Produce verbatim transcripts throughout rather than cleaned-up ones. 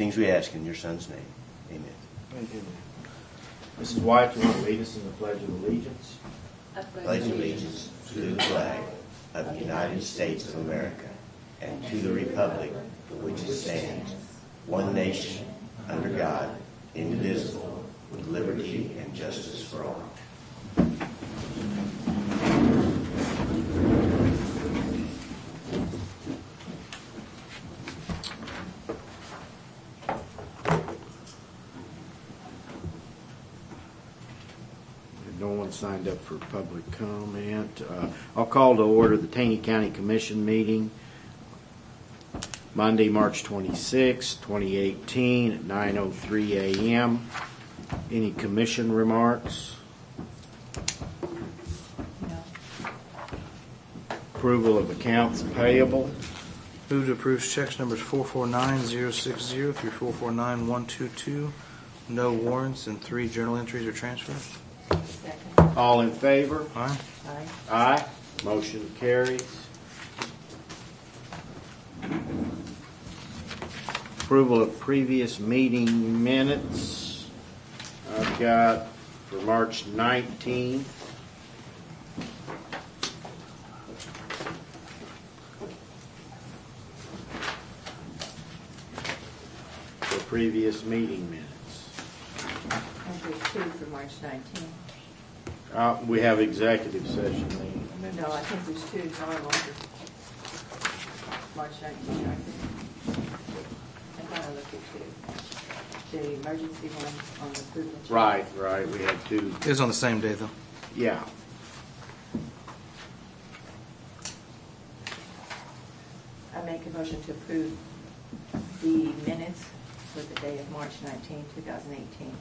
things we ask in your Son's name. Amen. Thank you. Missus White, you want to lead us in the Pledge of Allegiance? I pledge allegiance to the flag of the United States of America and to the republic for which it stands, one nation, under God, indivisible, with liberty and justice for all. No one signed up for public comment. Uh, I'll call to order the Taney County Commission meeting Monday, March twenty-sixth, twenty eighteen at nine oh three a.m. Any commission remarks? No. Approval of accounts payable. Move to approve checks numbers four four nine zero six zero through four four nine one two two. No warrants and three journal entries or transfers. Second. All in favor? Aye. Aye. Aye. Motion carries. Approval of previous meeting minutes. I've got for March nineteenth. For previous meeting minutes. I think there's two for March nineteenth. Uh, we have executive session minutes. No, I think there's two normal for March nineteenth, aren't there? I thought I looked at two. The emergency one on the food and Right, right. We had two. It was on the same day, though. Yeah. I make a motion to approve the minutes for the day of March nineteenth, twenty eighteen.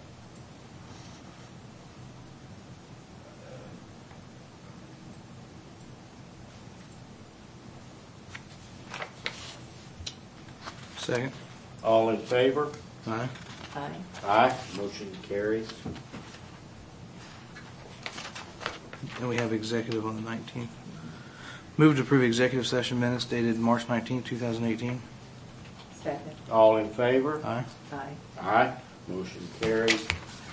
Second. All in favor? Aye. Aye. Aye. Motion carries. And we have executive on the nineteenth. Move to approve executive session minutes dated March nineteenth, twenty eighteen. Second. All in favor? Aye. Aye. Aye. Motion carries.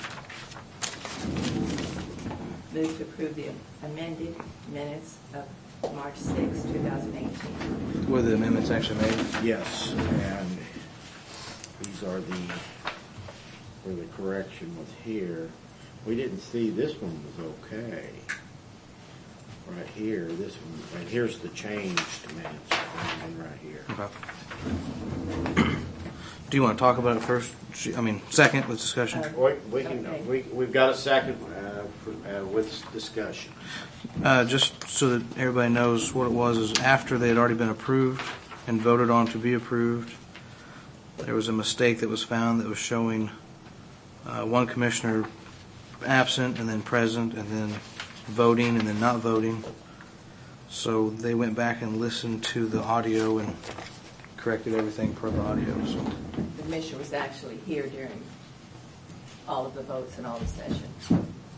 Move to approve the amended minutes of March sixth, twenty eighteen. Were the amendments actually made? Yes, and these are the, where the correction was here. We didn't see this one was okay. Right here, this one, and here's the changed minutes, and right here. Okay. Do you want to talk about it first? I mean, second with discussion? Uh, We, we can, Okay. we, we've got a second uh, for, uh, with discussion. Uh, just so that everybody knows what it was, is after they had already been approved and voted on to be approved, there was a mistake that was found that was showing uh, one commissioner absent and then present and then voting and then not voting. So they went back and listened to the audio and corrected everything per the audio. So The commissioner was actually here during all of the votes and all the sessions.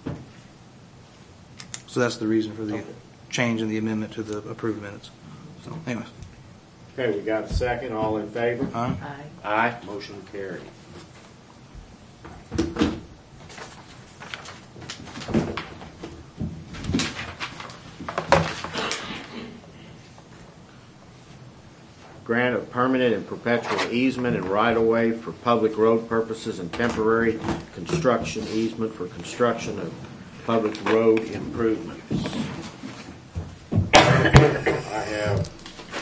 So that's the reason for the Okay. change in the amendment to the approved minutes. So, anyways. Okay, we got a second. All in favor? Aye. Aye. Aye. Motion carried. Grant of permanent and perpetual easement and right-of-way for public road purposes and temporary construction easement for construction of public road improvements. I have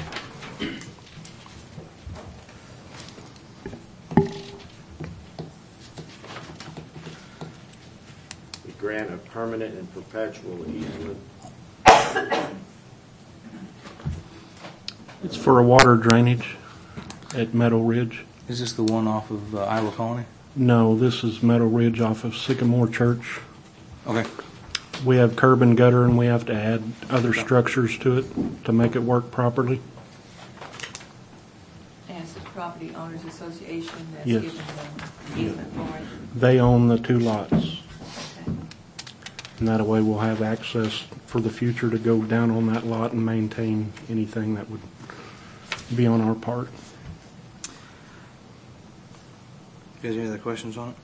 the grant of permanent and perpetual easement. It's for a water drainage at Meadow Ridge. Is this the one off of uh, Iowa Colony? No, this is Meadow Ridge off of Sycamore Church. Okay. We have curb and gutter, and we have to add other structures to it to make it work properly. And it's the Property Owners Association that's Yes. given the easement for it. They own the two lots, Okay. and that way we'll have access for the future to go down on that lot and maintain anything that would be on our part. You guys have any other questions on it?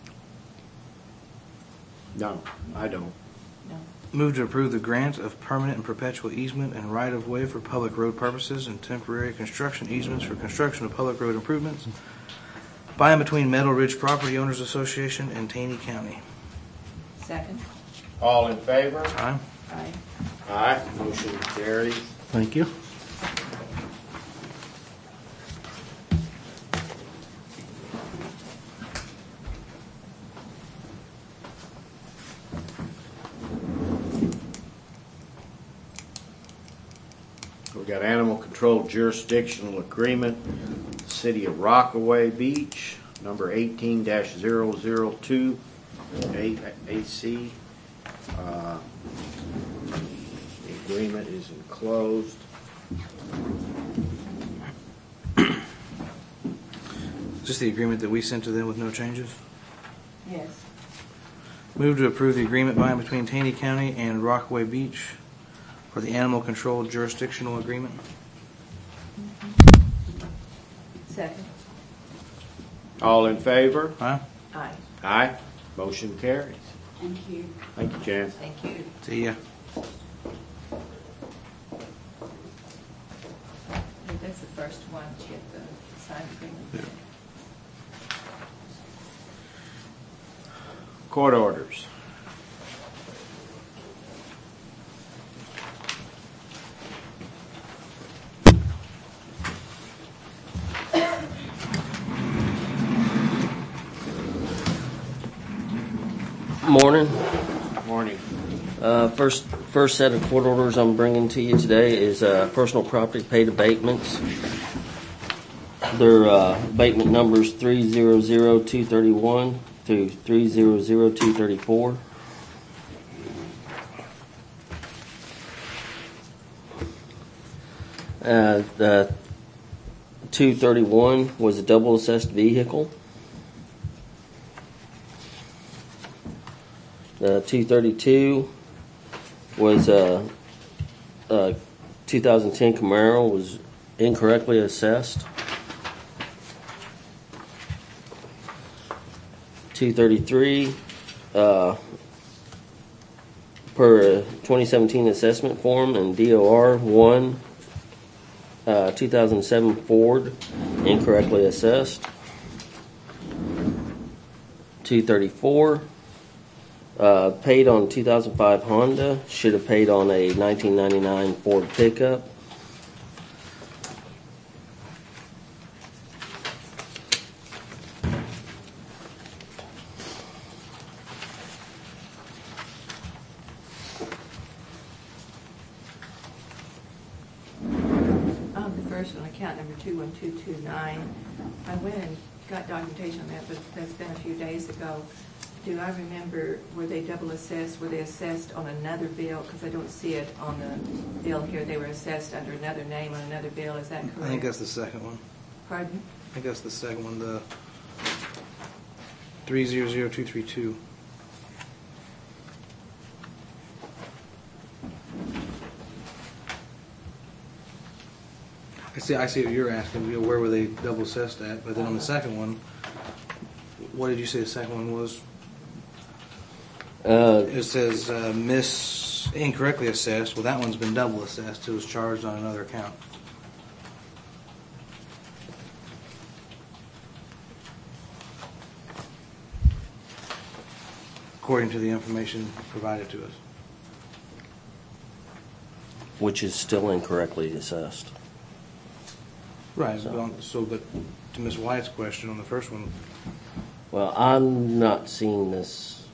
No, I don't. No. Move to approve the grant of permanent and perpetual easement and right-of-way for public road purposes and temporary construction easements for construction of public road improvements by and between Meadow Ridge Property Owners Association and Taney County. Second. All in favor? Aye. Aye. Aye. Motion carries. Thank you. We got animal control jurisdictional agreement, City of Rockaway Beach, number eighteen dash zero zero two, A C. Uh, The agreement is enclosed. Is this the agreement that we sent to them with no changes? Yes. Move to approve the agreement by and between Taney County and Rockaway Beach for the animal control jurisdictional agreement. Second. All in favor? Aye. Aye. Aye. Motion carries. Thank you. Thank you, Jan. Thank you. See ya. That's the first one to get the signed agreement. Court orders. Morning. Morning. Uh, First first set of court orders I'm bringing to you today is uh, personal property paid abatements. Their uh, abatement numbers three zero zero two three one through three zero zero two three four. Uh, the two thirty-one was a double assessed vehicle. The two thirty-two was a, a two thousand ten Camaro, was incorrectly assessed. two thirty-three, uh, per twenty seventeen assessment form, and D O R one, uh, two thousand seven Ford, incorrectly assessed. two thirty-four, uh, paid on two thousand five Honda, should have paid on a nineteen ninety-nine Ford pickup. Um, the first one, account number two one two two nine, I went and got documentation on that, but that's been a few days ago. Do I remember, were they double assessed, were they assessed on another bill? Because I don't see it on the bill here, they were assessed under another name on another bill, is that correct? I think that's the second one. Pardon? I think that's the second one, the three zero zero two three two. I see. I see what you're asking. You know, where were they double assessed at? But then on the second one, what did you say the second one was? Uh, It says uh, miss incorrectly assessed. Well, that one's been double assessed. It was charged on another account. According to the information provided to us. which is still incorrectly assessed. Right. So- But on, so, but to Miz Wyatt's question on the first one, Well, I'm not seeing this.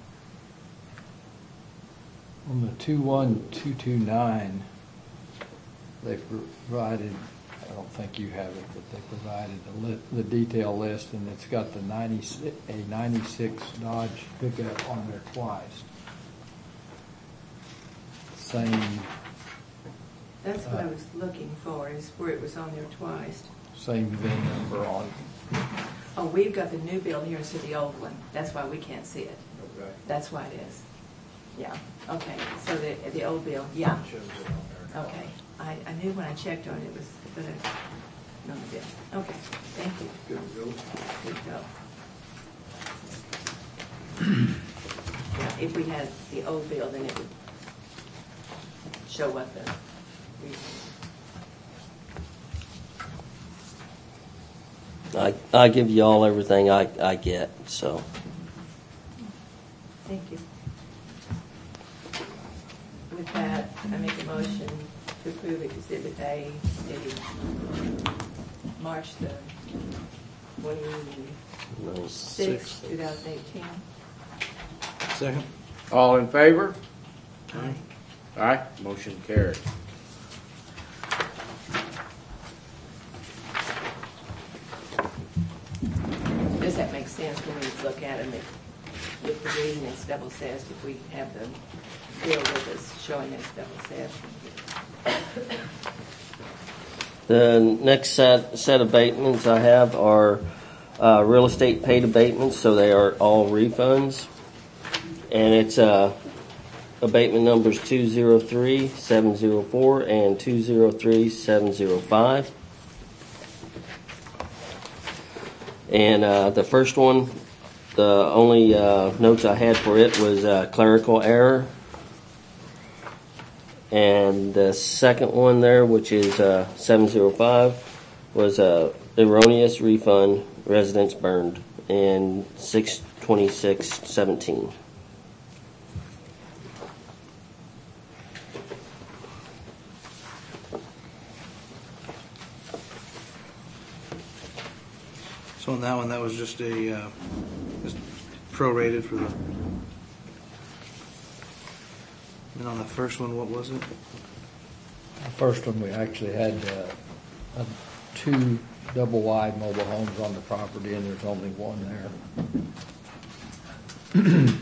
On the two one two two nine, they provided, I don't think you have it, but they provided the li- the detail list, and it's got the ninety, a ninety-six Dodge pickup on there twice. Same, That's what I was looking for, is where it was on there twice. same V I N number on. Oh, we've got the new bill here instead of the old one, that's why we can't see it. Okay. That's why it is. Yeah, okay, so the, the old bill, yeah, okay. I, I knew when I checked on it, it was, but I, no, the bill. Okay, thank you. Good to go. Good to go. Yeah, if we had the old bill, then it would show what the reason. I, I give you all everything I, I get, so. Thank you. With that, I make a motion to approve Exhibit A dated March the twenty-sixth, two thousand eighteen. Second. All in favor? Aye. Aye. Motion carried. Does that make sense when we look at them? If, if the reading is double assessed, if we have the bill with us showing it's double assessed? The next set, set of abatements I have are uh, real estate paid abatements, so they are all refunds. And it's uh, abatement numbers two zero three seven zero four and two zero three seven zero five. And uh, the first one, the only uh, notes I had for it was uh, clerical error. And the second one there, which is uh, seven zero five, was uh, erroneous refund, residence burned, in six twenty-six seventeen. So on that one, that was just a, uh, just prorated for the, and on the first one, what was it? The first one, we actually had uh, uh, two double-wide mobile homes on the property, and there's only one there.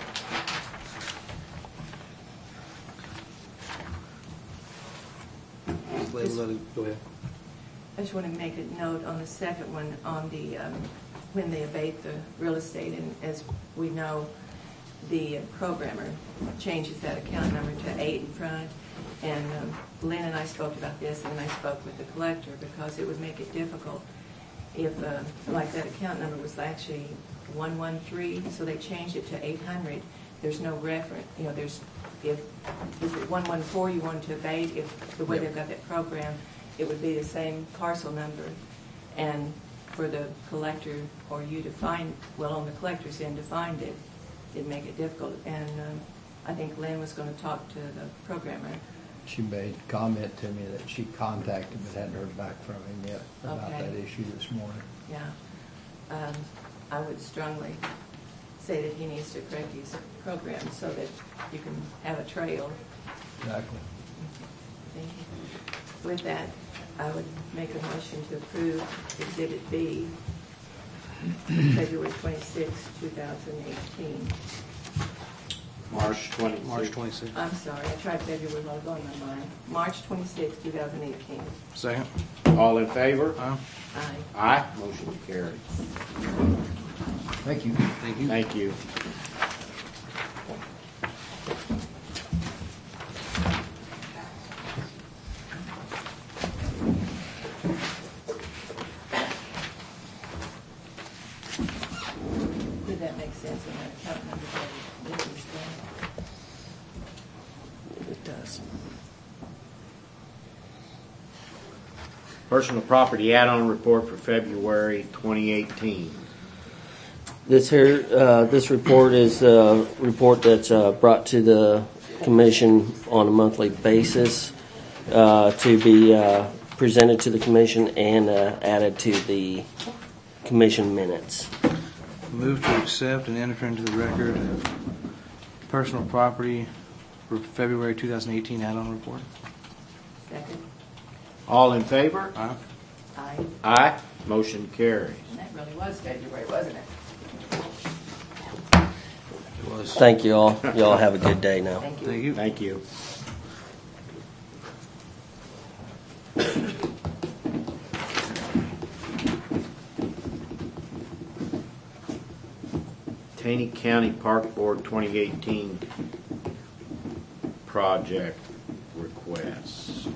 Just label that, go ahead. I just want to make a note on the second one on the, um, when they abate the real estate, and as we know, the programmer changes that account number to eight in front, and um, Lynn and I spoke about this, and I spoke with the collector, because it would make it difficult if, uh, like that account number was actually one one three, so they changed it to eight hundred. There's no reference, you know, there's, if, if it's one one four you wanted to abate, if the way they've got that program, it would be the same parcel number, and for the collector or you to find, well, on the collector's end to find it, it'd make it difficult. And um, I think Lynn was going to talk to the programmer. She made comment to me that she contacted but hadn't heard back from him yet about Okay. that issue this morning. Yeah, um, I would strongly say that he needs to correct his program so that you can have a trail. Exactly. Thank you. With that, I would make a motion to approve Exhibit B, February twenty-sixth, two thousand eighteen. March twenty-sixth. March twenty-sixth. I'm sorry, I tried February while I was on my mind. March twenty-sixth, two thousand eighteen. Second. All in favor? Aye. Aye. Aye. Motion carried. Thank you. Thank you. Thank you. Did that make sense in that account number that it was done? It does. Personal property add-on report for February twenty eighteen. This here, uh, this report is a report that's uh, brought to the commission on a monthly basis uh, to be uh, presented to the commission and uh, added to the commission minutes. Move to accept and enter into the record personal property for February two thousand eighteen add-on report. Second? All in favor? Aye. Aye. Aye. Motion carries. And that really was February, wasn't it? It was. Thank you all. You all have a good day now. Thank you. Thank you. Thank you. Taney County Park Board twenty eighteen project requests.